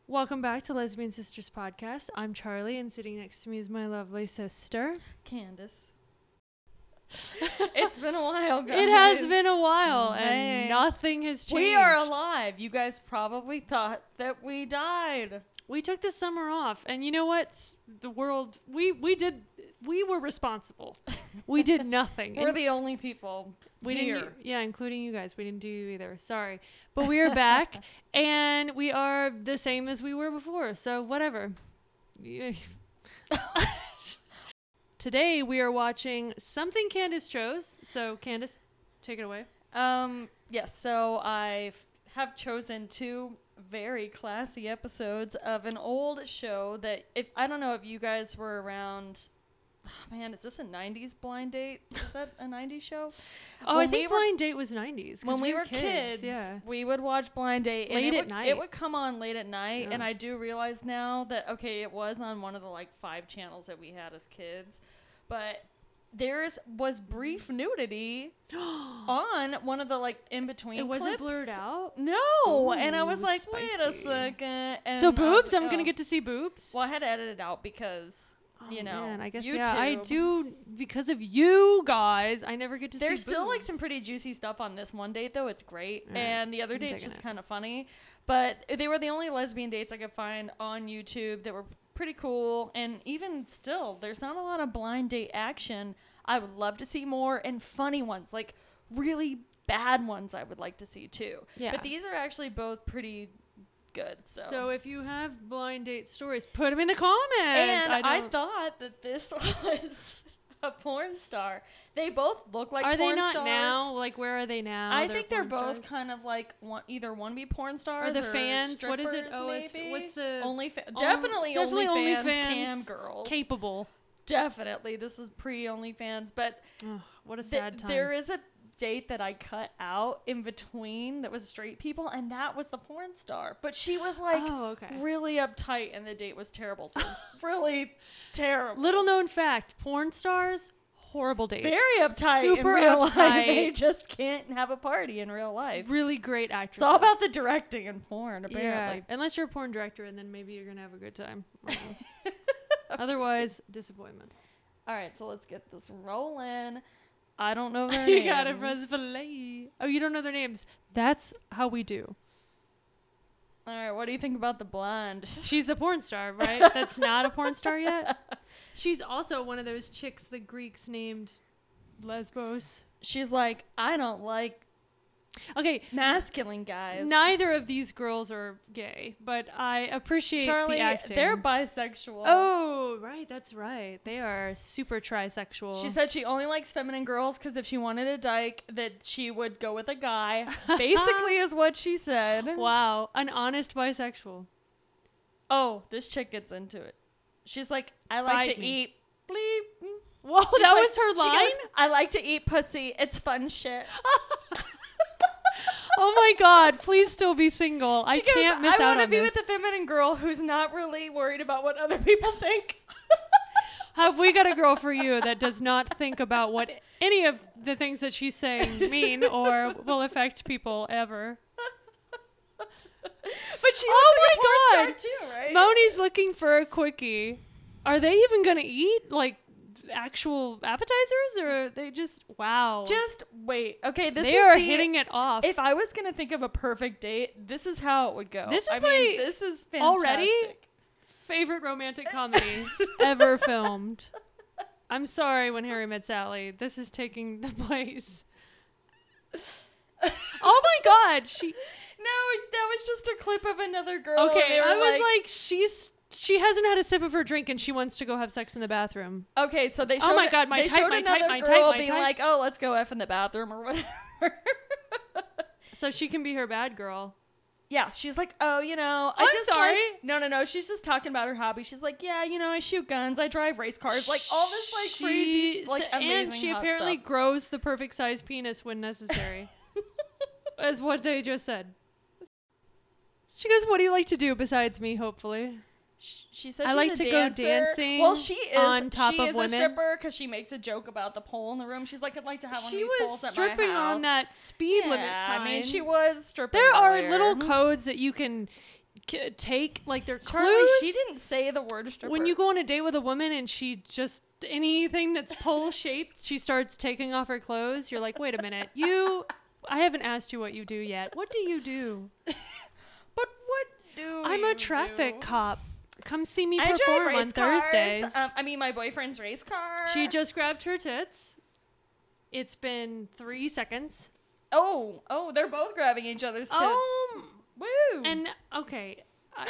Welcome back to Lesbian Sisters Podcast. I'm Charlie, and sitting next to me is my lovely sister, Candace. It's been a while, guys. It has been a while, Hey. and nothing has changed. We are alive. You guys probably thought that we died. We took the summer off, and you know what? The world, we were responsible. We did nothing. We're And the only people we here. didn't, yeah, including you guys. We didn't do you either. Sorry. But we are back, and we are the same as we were before, so whatever. Yeah. Today, we are watching something Candace chose. So, Candace, take it away. Yes, so I have chosen two very classy episodes of an old show that, if I don't know if you guys were around. Oh, man, is this a 90s Blind Date? Is that a 90s show? Oh, When I think Blind Date was 90s. When we were kids, yeah. we would watch Blind Date. Late and at night. It would come on late at night. Yeah. And I do realize now that, okay, it was on one of the, 5 channels that we had as kids. But was brief nudity on one of the, in-between It clips. wasn't blurred out? No. And I Ooh, was like, wait a spicy. second. And So I was boobs? like, I'm going to oh. get to see boobs? Well, I had to edit it out because, Man, I guess, YouTube. yeah, I do, because of you guys, I never get to There's see still boobs. some pretty juicy stuff on this one date, though. It's great. All right, And the other I'm date's taking just it. kind of funny. But they were the only lesbian dates I could find on YouTube that were pretty cool. And even still, there's not a lot of blind date action. I would love to see more, and funny ones, like really bad ones I would like to see too. Yeah. But these are actually both pretty good. So if you have blind date stories, put them in the comments. And I don't- thought that this was a porn star. They both look like are porn they not stars. now? Like, where are they now? I think they're porn both stars? kind of like either wannabe porn stars Are the fans? What is it? strippers, Oh, maybe. what's the Definitely OnlyFans cam OnlyFans girls. capable? Definitely, this is pre OnlyFans, but Oh, what a sad time. there is a date that I cut out in between that was straight people, and that was the porn star. But she was really uptight, and the date was terrible. So it was really terrible. Little known fact: porn stars, horrible dates. Very uptight Super in real life. They uptight. just can't have a party in real life. Really great actresses. It's all about the directing in porn, apparently. Yeah, unless you're a porn director, and then maybe you're gonna have a good time. Otherwise, disappointment. All right, so let's get this rolling. I don't know their names. You gotta press play. Oh, you don't know their names. That's how we do. All right, what do you think about the blonde? She's a porn star, right? That's not a porn star yet. She's also one of those chicks the Greeks named Lesbos. She's like, I don't like Okay, masculine guys. neither of these girls are gay, but I appreciate Charlie, the acting. they're bisexual. Oh, right, that's right. They are super trisexual. She said she only likes feminine girls because if she wanted a dyke, that she would go with a guy. Basically is what she said. Wow, an honest bisexual. Oh, this chick gets into it. She's like, I like Fight to me. eat bleep. Whoa, She's that like- was her she line? goes, I like to eat pussy. It's fun shit. Oh my god, please still be single. I She goes, can't miss I out want to on be this. with a feminine girl who's not really worried about what other people think. Have we got a girl for you that does not think about what any of the things that she's saying mean or will affect people ever? But she Oh looks like a my porn star too, right? Moni's looking for a quickie. Are they even gonna eat like actual appetizers, or are they just wow? Just wait. Okay, this they is are the, hitting it off. If I was gonna think of a perfect date, this is how it would go. This is I my- mean, this is fantastic. already favorite romantic comedy ever filmed. I'm sorry, When Harry Met Sally. This is taking the place. Oh my god, she. No, that was just a clip of another girl. Okay, and they were I was like, she hasn't had a sip of her drink and she wants to go have sex in the bathroom. okay, so they showed, Oh my God, my they type, showed my type, another my girl type, my being type. like, oh, let's go F in the bathroom or whatever. So she can be her bad girl. Yeah, she's like, oh, I I'm just sorry. like, no, she's just talking about her hobby. She's like, yeah, I shoot guns, I drive race cars, like all this like crazy, like amazing and she hot apparently stuff. grows the perfect size penis when necessary. Is what they just said. She goes, what do you like to do besides me, hopefully? She said I she's like a to go dancer. dancing Well, she is on top she of is women. a stripper because she makes a joke about the pole in the room. She's like, I'd like to have one of She these was poles at stripping my house. on that speed limit Yeah, sign. I mean, she was stripping. There are earlier. little codes that you can take like their Charlie, clothes. she didn't say the word stripper. When you go on a date with a woman and she just anything that's pole shaped, she starts taking off her clothes. You're like, wait a minute, I haven't asked you what you do yet. What do you do? But what do I'm you a traffic do? cop. Come see me I drive perform race on cars. Thursdays. My boyfriend's race car. She just grabbed her tits. It's been 3 seconds. Oh, they're both grabbing each other's tits. Woo! And okay,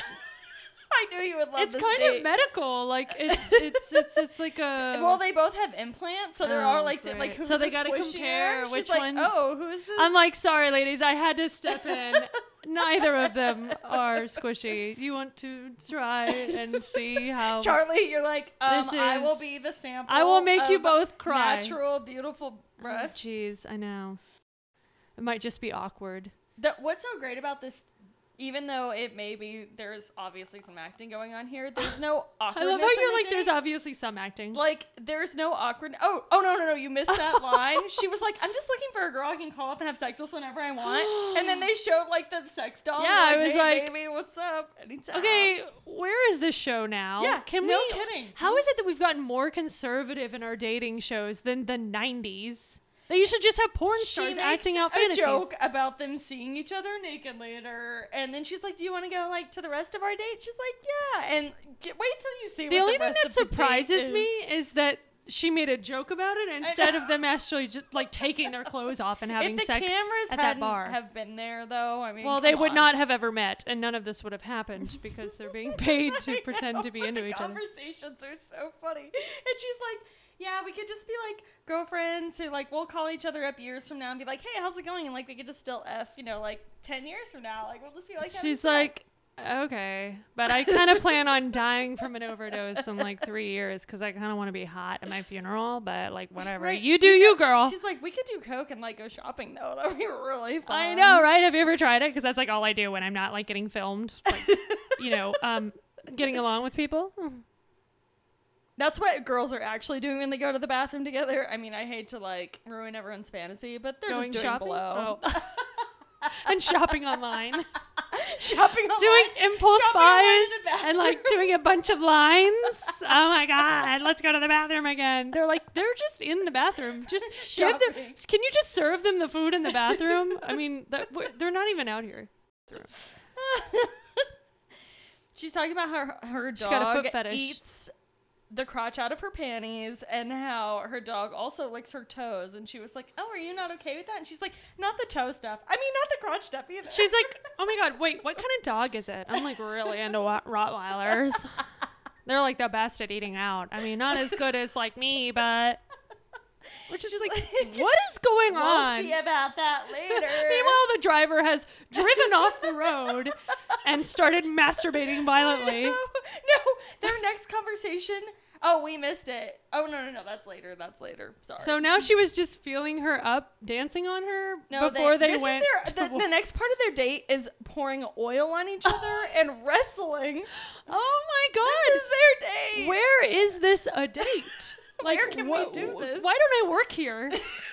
I knew you would love it's this kind date. of medical. Like it's like a. Well, they both have implants, so they're all like, great. like who's So they the gotta squishier? compare She's which like, ones. Oh, who is this? I'm like, sorry, ladies, I had to step in. Neither of them are squishy. You want to try and see how? Charlie, you're like, This I will is- be the sample. I will make you of both cry. Natural, beautiful breasts. Jeez, I know. It might just be awkward. What's so great about this, even though there's obviously some acting going on here, there's no I awkwardness. love how in you're the like, date. there's obviously some acting. Like, there's no awkward. Oh, no, you missed that line. She was like, I'm just looking for a girl I can call up and have sex with whenever I want. And then they showed, like, the sex doll. Yeah, and I was hey, like, baby, what's up? Anytime. Okay, where is this show now? Yeah, Can no we? kidding. How is it that we've gotten more conservative in our dating shows than the 90s? That you should just have porn She stars makes acting out a fantasies. joke about them seeing each other naked later, and then she's like, "Do you want to go like to the rest of our date?" She's like, "Yeah." And wait till you see. The what only the thing rest that of the date surprises me is. is that she made a joke about it instead of them actually just like taking their clothes off and having if the sex cameras at that hadn't bar. have been there, though, I mean, Well, they come would on. not have ever met, and none of this would have happened because they're being paid to I pretend know, to be but into the each other. Conversations are so funny, and she's like, "Yeah, we could just be like girlfriends who like we'll call each other up years from now and be like, hey, how's it going?' And like we could just still f, like 10 years from now, like we'll just be like." having She's sex." like, okay, but I kind of plan on dying from an overdose in like 3 years because I kind of want to be hot at my funeral, but like whatever. Right, You do you, girl. She's like, we could do coke and like go shopping though. That'd be really fun. I know, right? Have you ever tried it? Because that's like all I do when I'm not like getting filmed, like, getting along with people. That's what girls are actually doing when they go to the bathroom together. I mean, I hate to like ruin everyone's fantasy, but they're Going just doing shopping? blow. Oh. And shopping online. Shopping online. Doing impulse Shopping online buys in the bathroom. and like doing a bunch of lines. Oh my god, let's go to the bathroom again. They're just in the bathroom. Just give them. Shopping. Can you just serve them the food in the bathroom? I mean, they're not even out here. She's talking about how her She's got a dog foot fetish. eats the crotch out of her panties and how her dog also licks her toes. And she was like, oh, are you not okay with that? And she's like, not the toe stuff. I mean, not the crotch stuff either. She's like, oh my god, wait, what kind of dog is it? I'm like really into Rottweilers. They're like the best at eating out. I mean, not as good as like me, but which is like, what is going on? We'll see about that later. Meanwhile, the driver has driven off the road and started masturbating violently. No, their next conversation. Oh, we missed it. Oh, no, that's later. Sorry. So now she was just feeling her up, dancing on her No, before they this went. is the next part of their date is pouring oil on each other and wrestling. Oh my god! This is their date. Where is this a date? Like, Where can we do this? Why don't I work here?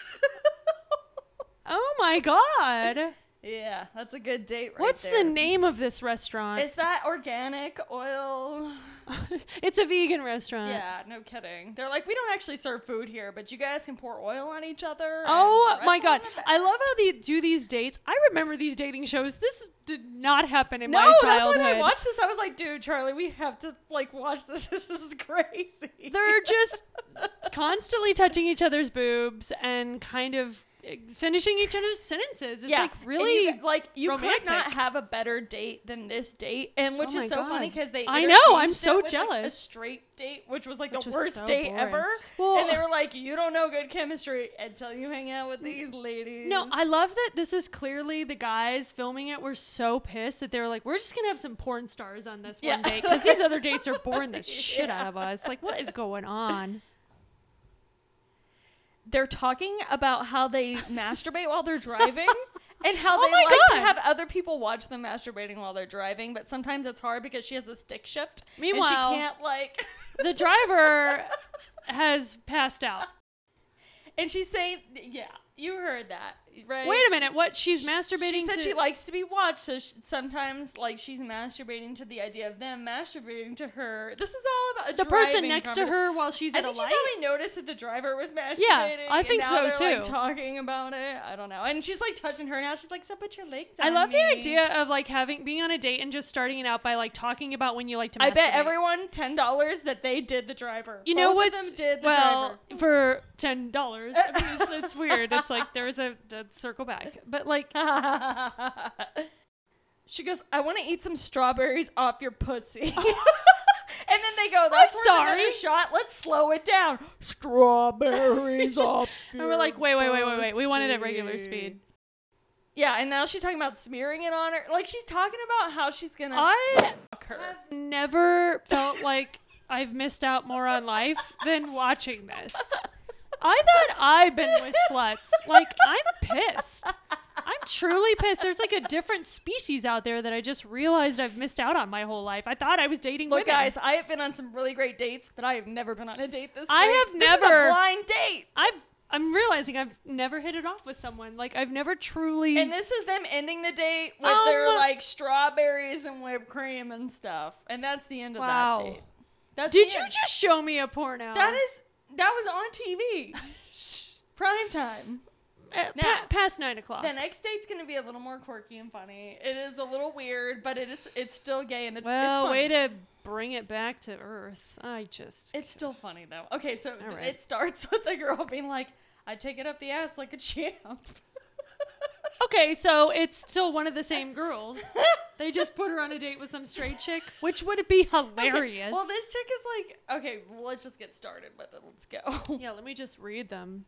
Oh my god! Yeah, that's a good date right What's there. the name of this restaurant? Is that organic oil? It's a vegan restaurant. Yeah, no kidding. They're like, we don't actually serve food here, but you guys can pour oil on each other. Oh and my wrestle god. in the I back. love how they do these dates. I remember these dating shows. This did not happen in No, my that's childhood. when I watched this. I was like, dude, Charlie, we have to like watch this. This is crazy. They're just constantly touching each other's boobs and kind of finishing each other's sentences. It's like and really you could romantic. not have a better date than this date, and which Oh my is so funny God. because they I know, I'm interchanged so it with, like, a jealous. straight date, which was like Which the was worst so date boring. ever. Well- and they were like, you don't know good chemistry until you hang out with these ladies. No, I love that this is clearly the guys filming it were so pissed that they were like, we're just going to have some porn stars on this Yeah. one date because these other dates are boring the shit Yeah. out of us. Like, what is going on? They're talking about how they masturbate while they're driving. And how Oh they my like God. to have other people watch them masturbating while they're driving, but sometimes it's hard because she has a stick shift. Meanwhile- and she can't like. The driver has passed out. And she's saying, yeah, you heard that. right? Wait a minute. What? She's masturbating She said to... she likes to be watched, so sometimes, like, she's masturbating to the idea of them masturbating to her. This is all about a the person driving next to conversation. her while she's I at a think she light? probably noticed that the driver was masturbating. Yeah, I think and now so, they're, too. like, talking about it. I don't know. And she's, like, touching her now. She's like, so put your legs on I love me. the idea of, like, being on a date and just starting it out by, like, talking about when you like to masturbate. I bet everyone $10 that they did the driver. You know Both what's... of them did the well, driver. for $10. I mean, it's weird. It's like there's a circle back. But, like... She goes, I want to eat some strawberries off your pussy. And then they go, that's worth sorry. another shot. Let's slow it down. Strawberries off And your we're like, wait. We want it at regular pussy. speed. Yeah, and now she's talking about smearing it on her. Like, she's talking about how she's going to I fuck her. have never felt like I've missed out more on life than watching this. I thought I've been with sluts. Like, I'm pissed. I'm truly pissed. There's like a different species out there that I just realized I've missed out on my whole life. I thought I was dating Look, women. guys, I have been on some really great dates, but I have never been on a date this I great. have This is never- a blind date. I'm realizing I've never hit it off with someone. Like, I've never truly... And this is them ending the date with their, like, strawberries and whipped cream and stuff. And that's the end of Wow. that date. That's Did the you end. just show me a porno? That was on TV. Prime time. Now- Past 9 o'clock. The next date's going to be a little more quirky and funny. It is a little weird, but it's still gay and it's Well, funny. way to bring it back to earth. It's still funny, though. Okay, so All right. it starts with the girl being like, I take it up the ass like a champ. Okay, so it's still one of the same girls. They just put her on a date with some straight chick, which would be hilarious. Okay, well, this chick is like, okay, let's just get started with it. Let's go. Yeah, let me just read them.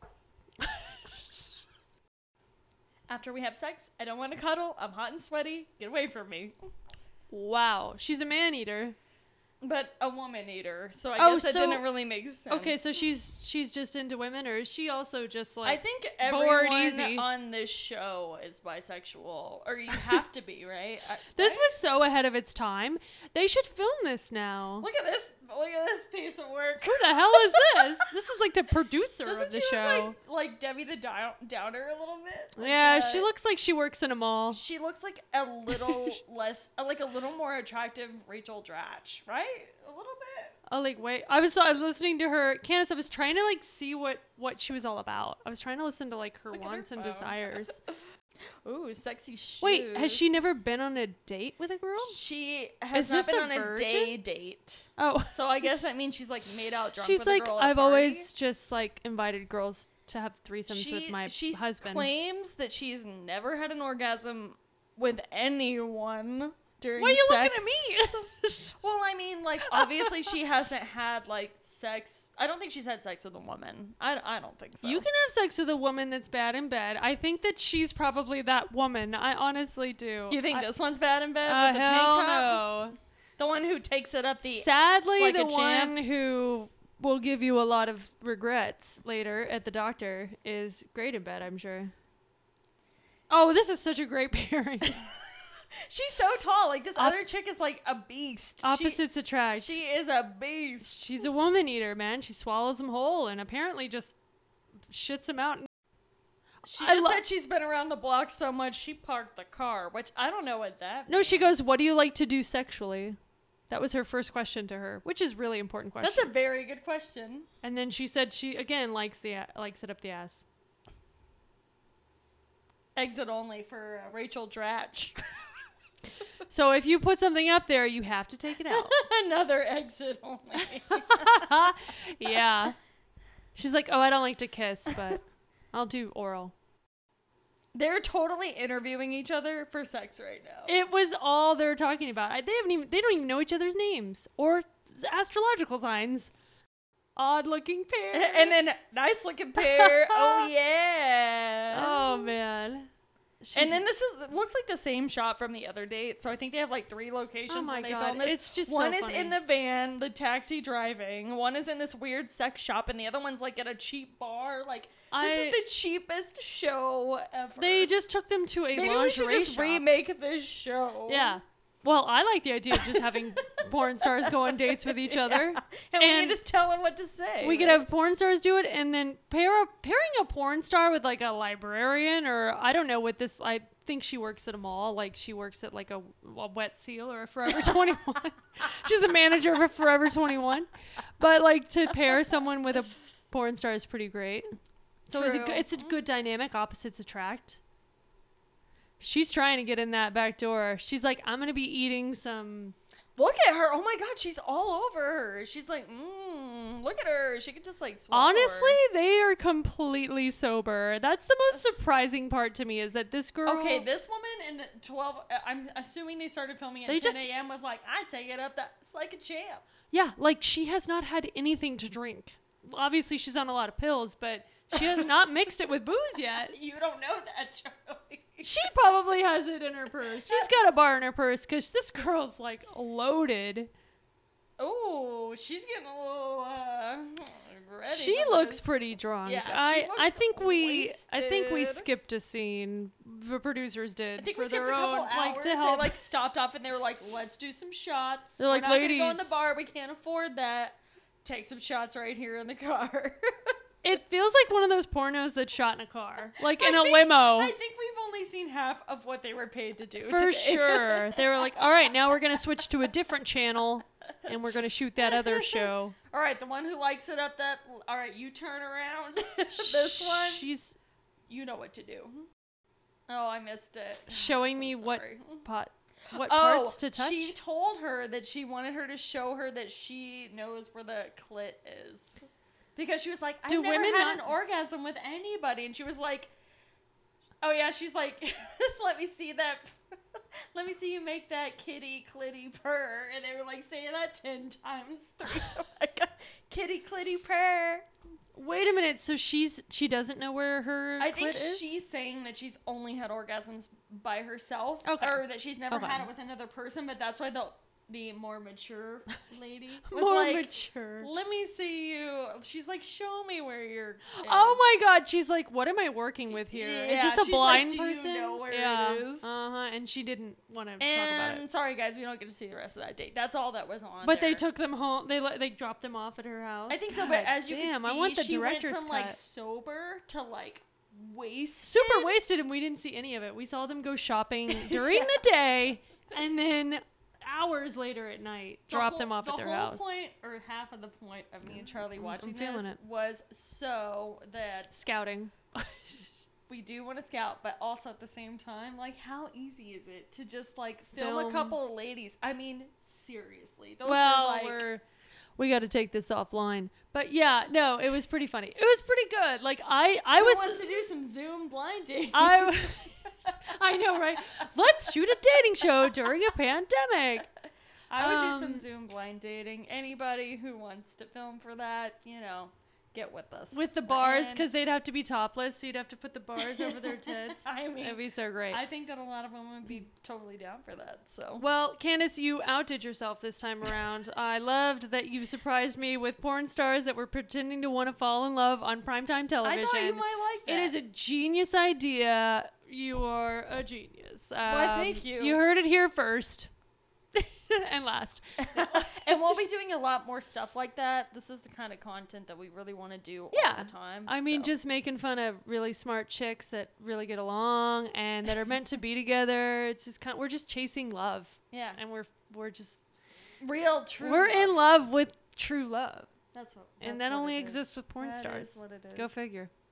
After we have sex, I don't want to cuddle. I'm hot and sweaty. Get away from me. Wow, she's a man-eater. But a woman eater, so I Oh, guess that so- didn't really make sense. Okay, so she's just into women, or is she also just I like... think bored everyone easy. on this show is bisexual, or you have to be, right? This Right? was so ahead of its time. They should film this now. Look at this! Look at this piece of work. Who the hell is this? This is like the producer Doesn't of the she show. look like Debbie the Downer a little bit? Like, Yeah, she looks like she works in a mall. She looks like a little less, like a little more attractive Rachel Dratch, right? A little bit. Oh, like, wait. I was listening to her. Candace, I was trying to, like, see what she was all about. I was trying to listen to, like, her Look at her wants and phone. desires. Ooh, sexy shoes. Wait, has she never been on a date with a girl? She has Is not this been a on a virgin? day date. Oh. So I guess that means she's like made out drunk She's with like, a girl at a I've party. always just, like, invited girls to have threesomes with my she husband. claims that she's never had an orgasm with anyone during Why are you sex. looking at me? Well, I mean, like, obviously she hasn't had, like, sex. I don't think she's had sex with a woman. I don't think so. You can have sex with a woman that's bad in bed. I think that she's probably that woman. I honestly do. You think this one's bad in bed with the tank hell top? no. The one who takes it up the... Sadly, like the a champ? one who will give you a lot of regrets later at the doctor is great in bed, I'm sure. Oh, this is such a great pairing. She's so tall. Like, this other chick is, like, a beast. Opposites attract. She is a beast. She's a woman eater, man. She swallows them whole and apparently just shits them out. She I just lo- said she's been around the block so much she parked the car, which I don't know what that No, she means. goes, "What do you like to do sexually?" That was her first question to her, which is a really important question. That's a very good question. And then she said she again likes it up the ass. Exit only for Rachel Dratch. So if you put something up there, you have to take it out. Another exit only. Yeah. She's like, "Oh, I don't like to kiss, but I'll do oral." They're totally interviewing each other for sex right now. It was all they're talking about. They don't even know each other's names or astrological signs. Odd looking pair. And then nice looking pair. Oh yeah. Oh man. And then looks like the same shot from the other date. So I think they have like 3 locations Oh my when they God, film this. it's just so one is funny. in the van, the taxi driving. One is in this weird sex shop, and the other one's like at a cheap bar. Like this is the cheapest show ever. They just took them to a Maybe we lingerie should just shop. remake this show. Yeah. Well, I like the idea of just having porn stars go on dates with each other. Yeah. And we can just tell them what to say. We could have porn stars do it, and then pairing a porn star with like a librarian, or I don't know what this. I think she works at a mall, like she works at like a Wet Seal or a Forever 21. She's the manager of a Forever 21. But like to pair someone with a porn star is pretty great. So it's a good dynamic. Opposites attract. She's trying to get in that back door. She's like, I'm gonna be eating some. Look at her. Oh my God, she's all over her. She's like, look at her. She could just like swallow Honestly, her. they are completely sober. That's the most surprising part to me is that this girl. Okay, this woman in the 12, I'm assuming they started filming at 10 a.m. was like, I take it up. That's like a champ. Yeah, like she has not had anything to drink. Obviously, she's on a lot of pills, but she has not mixed it with booze yet. You don't know that, Charlie. She probably has it in her purse. She's got a bar in her purse because this girl's like loaded. Oh, she's getting a little ready. She looks pretty drunk. Yeah, I think we wasted. skipped a scene. The producers did I think for we skipped their a couple own, like hours. to help. They like stopped off and they were like, "Let's do some shots." They're like, "We're not gonna go in "Ladies." the bar. We can't afford that. Take some shots right here in the car. It feels like one of those pornos that's shot in a car, like in a I limo. think we've only seen half of what they were paid to do. For today. sure. They were like, all right, now we're going to switch to a different channel and we're going to shoot that other show. All right, the one who lights it up. All right, you turn around. This one. She's You know what to do. Oh, I missed it. showing So me sorry. what parts to touch. She told her that she wanted her to show her that she knows where the clit is. Because she was like, I've never women had not- an orgasm with anybody. And she was like, oh yeah, she's like, let me see that. Let me see you make that kitty clitty purr. And they were like saying that 10 times. 3. Oh my God. Kitty clitty purr. Wait a minute. So she doesn't know where her I clit think is? she's saying that she's only had orgasms by herself. Okay. Or that she's never Okay. had it with another person. But that's why the more mature lady was more like, mature. let me see you. She's like, show me where you're. Oh my God. She's like, what am I working with here? Yeah, is this a she's blind like, do you person? know where it yeah. is? Uh-huh. And she didn't want to talk about And it. sorry guys, we don't get to see the rest of that date. That's all that was on. But there. they took them home. They dropped them off at her house. I think so, God but as you damn, can see, I want the she went director's from cut. like sober to like wasted. Super wasted, and we didn't see any of it. We saw them go shopping during the day, and then hours later at night, drop them off at their house. The whole point, or half of the point of me and Charlie watching feeling this it. was so that Scouting. we do want to scout, but also at the same time, like, how easy is it to just like film a Film. couple of ladies? I mean, seriously, those Well, were like. we got to take this offline. But yeah, no, it was pretty funny. It was pretty good. Like I Who was. wants to do some Zoom blind dating? I know, right? Let's shoot a dating show during a pandemic. I would do some Zoom blind dating. Anybody who wants to film for that, get with us. With the bars, And because they'd have to be topless, so you'd have to put the bars over their tits. I mean, That'd be so great. I think that a lot of women would be totally down for that. So. Well, Candace, you outdid yourself this time around. I loved that you surprised me with porn stars that were pretending to want to fall in love on primetime television. I thought you might like that. It is a genius idea. You are a genius. Why, thank you. You heard it here first. And last. And we'll be doing a lot more stuff like that. This is the kind of content that we really want to do all the time. I mean, so. just making fun of really smart chicks that really get along and that are meant to be together. It's just we're just chasing love. Yeah. And we're just Real, true. we're in love with true love. That's what. And that's that what only it is. exists with porn That stars. is what it is. Go figure.